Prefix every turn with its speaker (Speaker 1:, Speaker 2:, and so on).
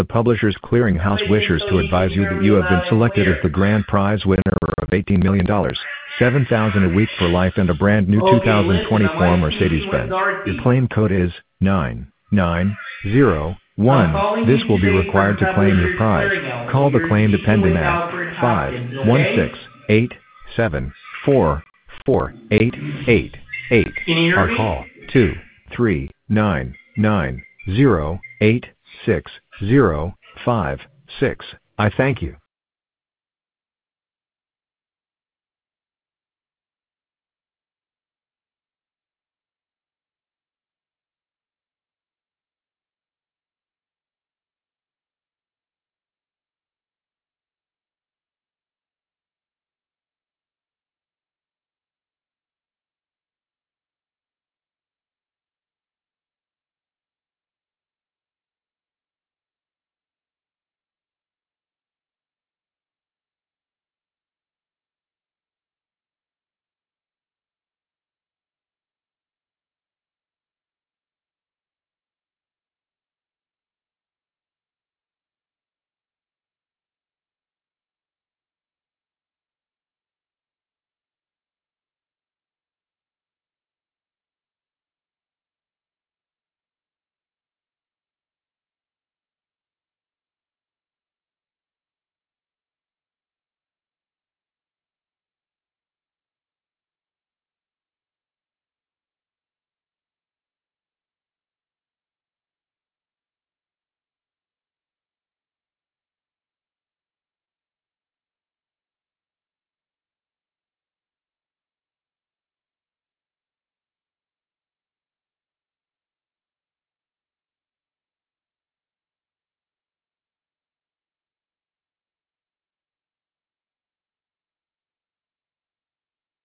Speaker 1: The Publishers Clearinghouse wishes to advise you that you have been selected as the grand prize winner of $18 million, $7,000 a week for life, and a brand new 2024 Mercedes-Benz. Your claim code is 9901. This will be required to claim your prize. Call the claim dependent at 516-874-4888 or call 239908656. I thank you.